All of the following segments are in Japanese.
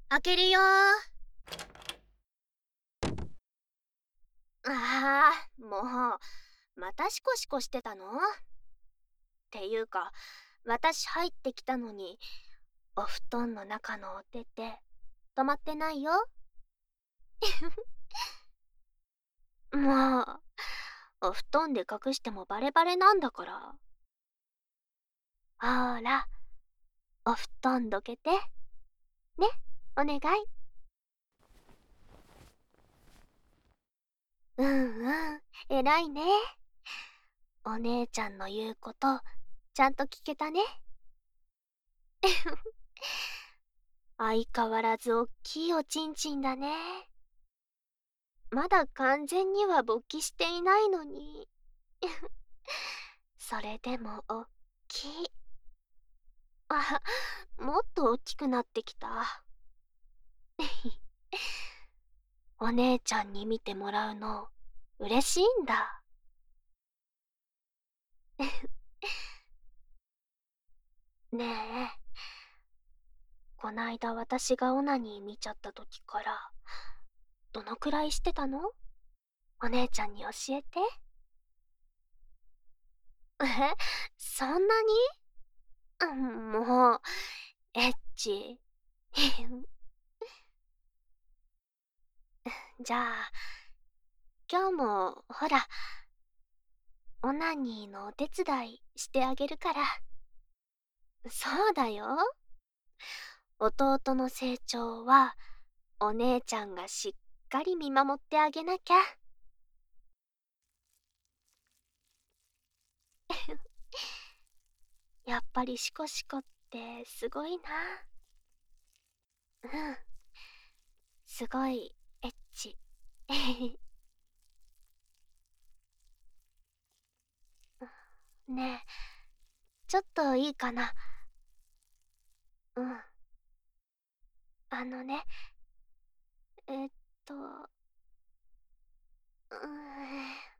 開けるよもう、またシコシコしてたのっていうか、私入ってきたのに、お布団の中のお手手、止まってないよ。もう、お布団で隠してもバレバレなんだから。ほーら、お布団どけて。ね、お願い。うんうん、偉いね。お姉ちゃんの言うこと、ちゃんと聞けたね。相変わらずおっきいおちんちんだね。まだ完全には勃起していないのに。それでもおっきい。あ、もっと大きくなってきた。お姉ちゃんに見てもらうの嬉しいんだ。ねえ、こないだ私がオナニー見ちゃった時からどのくらいしてたの？お姉ちゃんに教えて。え、そんなに？もう、エッチ。じゃあ、今日もほら、オナニーのお手伝いしてあげるから。そうだよ。弟の成長はお姉ちゃんがしっかり見守ってあげなきゃ。やっぱりシコシコってすごいな。うん、すごいエッチ。ねえ、ちょっといいかな。うん。あのね、えっと、うーん、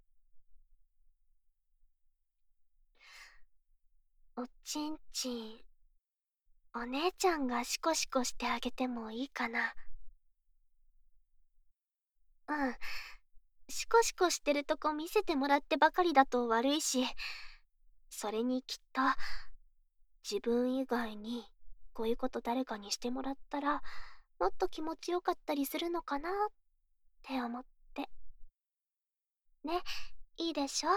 おちんちん、お姉ちゃんがシコシコしてあげてもいいかな。うん。シコシコしてるとこ見せてもらってばかりだと悪いし、それにきっと、自分以外にこういうこと誰かにしてもらったら、もっと気持ちよかったりするのかなって思って。ね、いいでしょ？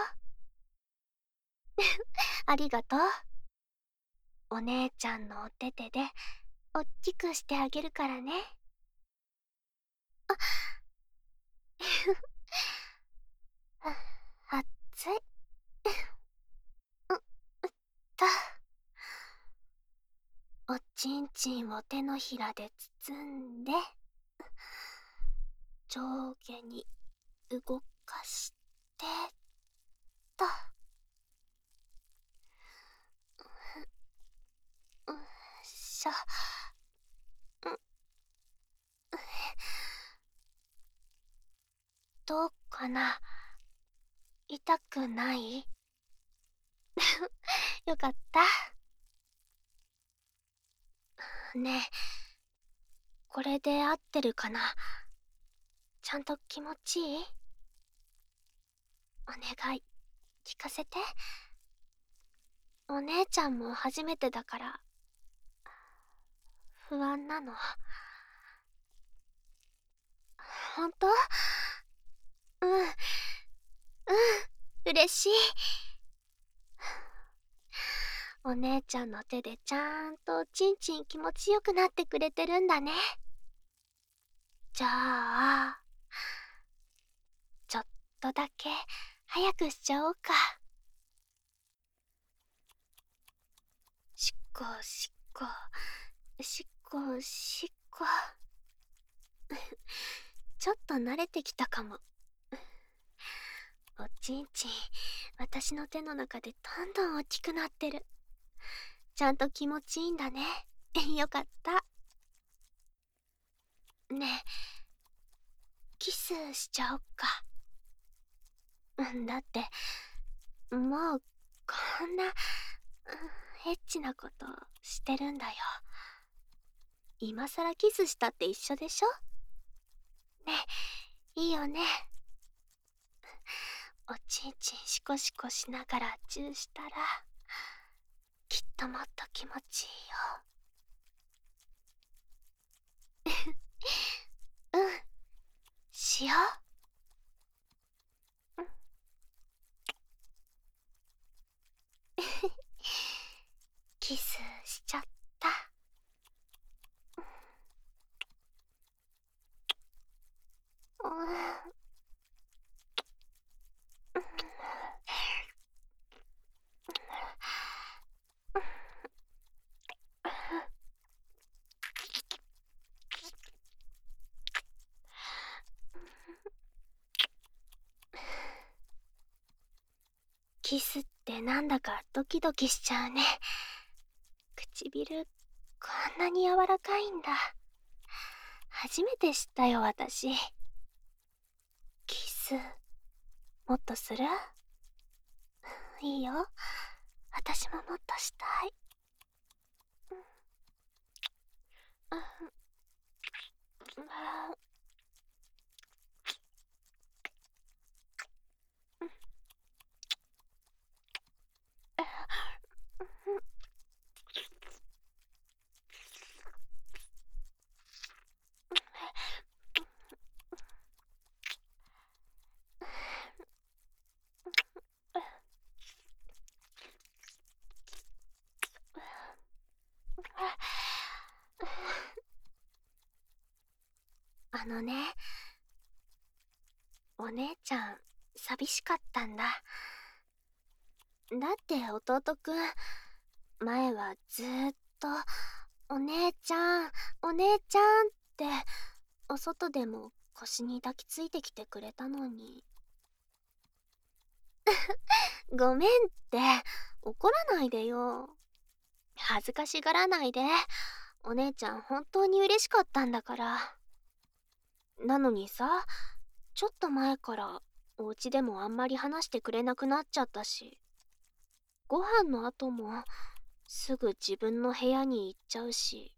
ありがとう。お姉ちゃんのお手手で、おっきくしてあげるからね。あっつい。と、おちんちんを手のひらで包んで、上下に動かして、と。よいしょ。どうかな？痛くない？よかった。ねえ、これで合ってるかな？ちゃんと気持ちいい？お願い、聞かせて。お姉ちゃんも初めてだから、不安なの。ほんと？うん、うん、嬉しい。お姉ちゃんの手でちゃんとちんちん気持ちよくなってくれてるんだね。じゃあ、ちょっとだけ早くしちゃおうか。しっこしっこ、しっこしっこ。ちょっと慣れてきたかも。おちんちん、私の手の中でどんどん大きくなってる。ちゃんと気持ちいいんだね。よかった。ねえ、キスしちゃおっか。だって、もう、こんな、エッチなことしてるんだよ。 今さらキスしたって一緒でしょ。ね、いいよね。おちんちんシコシコしながらチューしたら、きっともっと気持ちいいよ。うん、しよう。キスしちゃった。うん。キスってなんだかドキドキしちゃうね。唇、こんなに柔らかいんだ。初めて知ったよ、私。キス、もっとする？いいよ。私ももっとしたい。うん。あのね、お姉ちゃん、寂しかったんだ。だって弟くん、前はずーっと、お姉ちゃん、お姉ちゃんって、お外でも腰に抱きついてきてくれたのに。ごめんって、怒らないでよ。恥ずかしがらないで。お姉ちゃん本当に嬉しかったんだから。なのにさ、ちょっと前からお家でもあんまり話してくれなくなっちゃったし、ご飯の後もすぐ自分の部屋に行っちゃうし、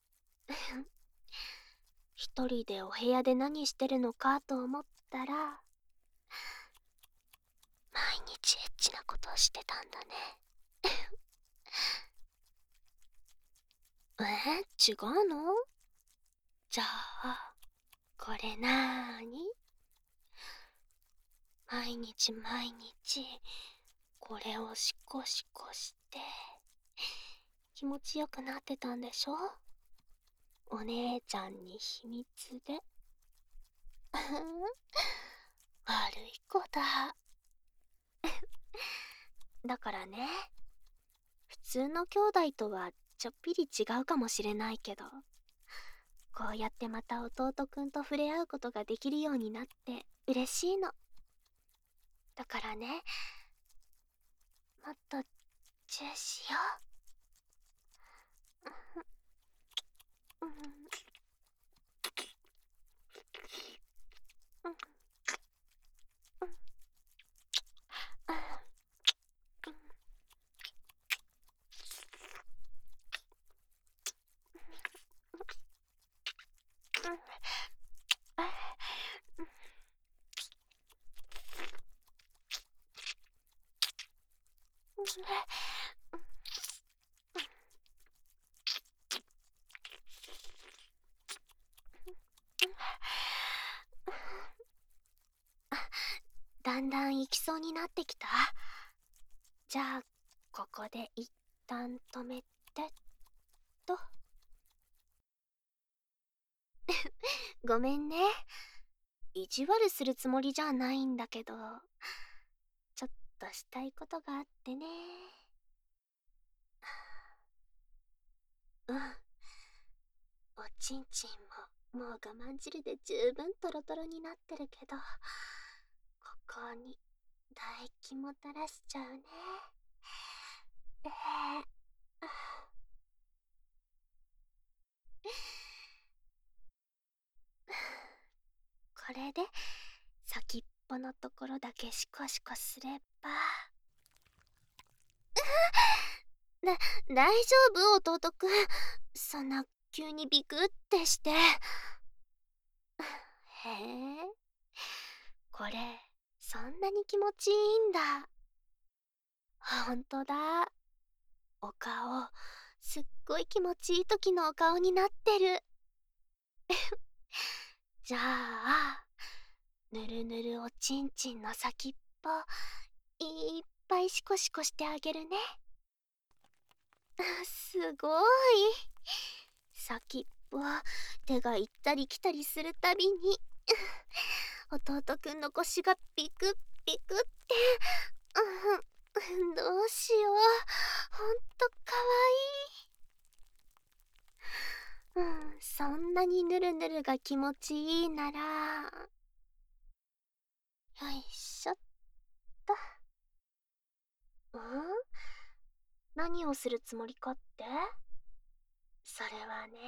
一人でお部屋で何してるのかと思ったら、毎日エッチなことをしてたんだね。違うの？じゃあ、これなーに？毎日毎日、これをシコシコして、気持ちよくなってたんでしょ？お姉ちゃんに秘密で。悪い子だ。だからね、普通の兄弟とはちょっぴり違うかもしれないけど、こうやってまた弟くんと触れ合うことができるようになって嬉しいの。だからね、もっとチューしよう。うん。うん。うん。だんだん行きそうになってきた。じゃあ、ここで一旦止めてと。ごめんね。意地悪するつもりじゃないんだけど、ちょっとしたいことがあってね。うん。おちんちんももう我慢汁で十分トロトロになってるけど、ここに唾液も垂らしちゃうね。えこれで先っぽのところだけシコシコすれば。大丈夫弟くん。そんな急にビクってして。へえ、これそんなに気持ちいいんだ。ほんとだ。お顔、すっごい気持ちいい時のお顔になってる。じゃあ、ぬるぬるおちんちんの先っぽ、いっぱいシコシコしてあげるね。すごい。先っぽ、手が行ったり来たりするたびに、弟くんの腰がピクッピクって。どうしよう。ほんとかわいい。そんなにぬるぬるが気持ちいいなら、よいしょっと。何をするつもりかって？それはね。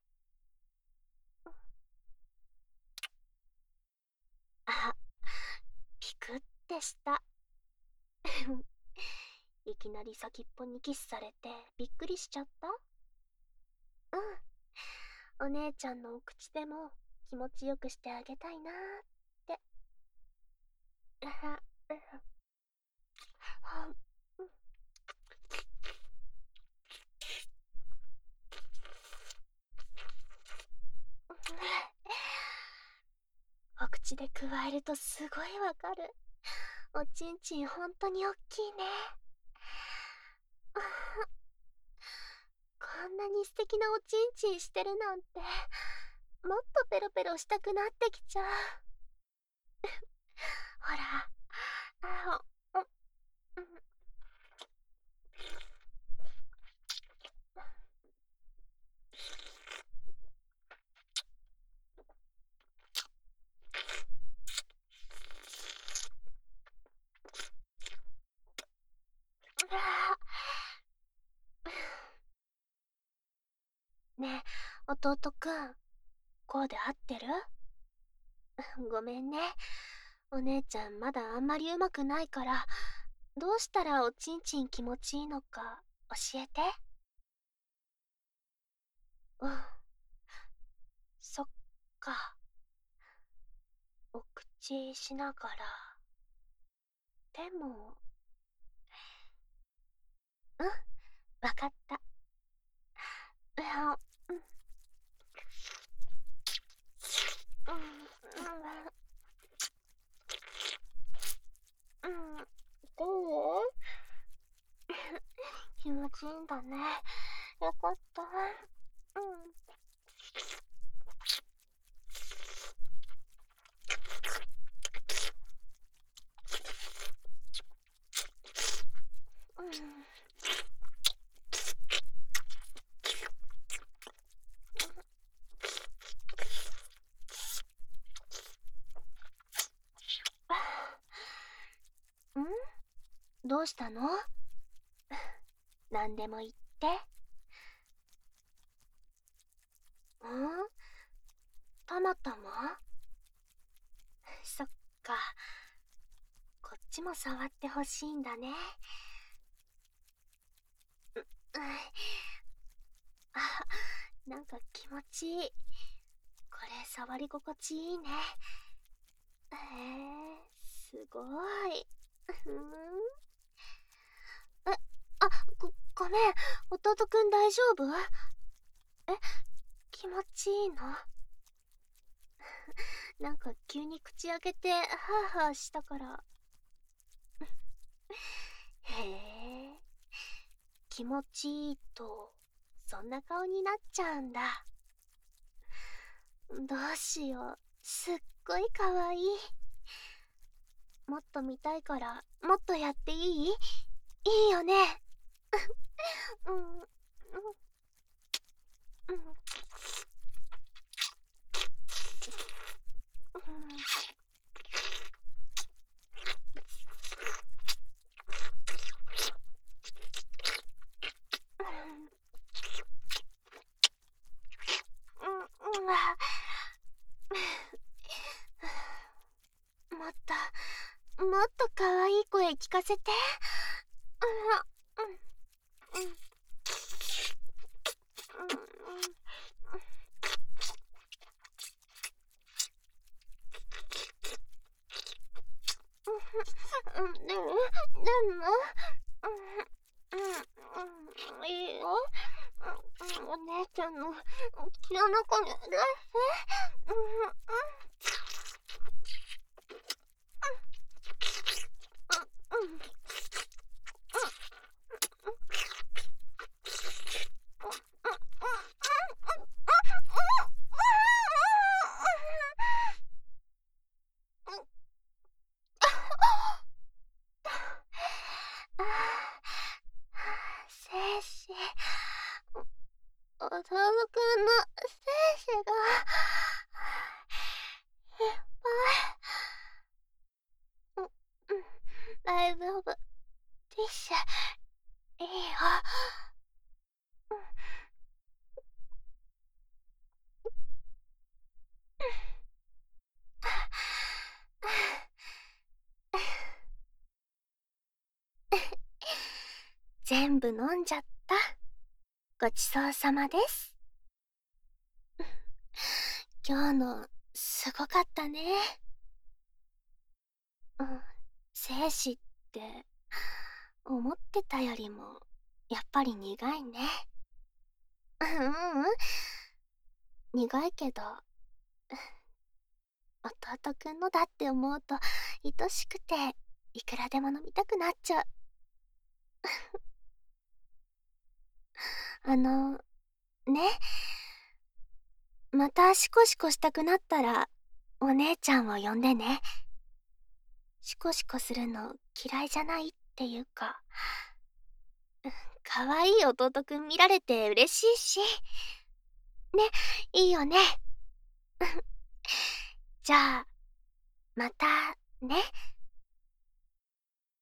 あ、ピクってした。いきなり先っぽにキスされてびっくりしちゃった？お姉ちゃんのお口でも気持ちよくしてあげたいなーって。お口でくわえるとすごいわかる。おちんちんほんとにおっきいね。こんなに素敵なおちんちんしてるなんて、もっとペロペロしたくなってきちゃう。ほら、ねえ、弟くん、こうで合ってる？ごめんね。お姉ちゃんまだあんまり上手くないから、どうしたらおちんちん気持ちいいのか教えて。そっか。お口しながら。でも、わかった。どう？気持ちいいんだね。よかった。どうしたの？何でも言って。たまたま？そっか。こっちも触ってほしいんだね。なんか気持ちいい。これ触り心地いいね。すごい。え、ごめん。弟くん大丈夫？気持ちいいの？なんか急に口開けてハーハーしたから。へえ、気持ちいいとそんな顔になっちゃうんだ。どうしよう、すっごいかわいい。もっと見たいからもっとやっていい？いいよね。うんうんうんもっともっとかわいい声聞かせて。 いいよ。お姉ちゃんの口の中に出して。精子、弟くんの精子がいっぱい。大丈夫。ティッシュいいよ。全部飲んじゃった。ごちそうさまです。今日のすごかったね。精子って思ってたよりもやっぱり苦いね。苦いけど弟くんのだって思うと愛しくていくらでも飲みたくなっちゃう。ね、またシコシコしたくなったらお姉ちゃんを呼んでね。シコシコするの嫌いじゃないっていうか、かわいい弟くん見られて嬉しいし。ね、いいよね。じゃあ、またね。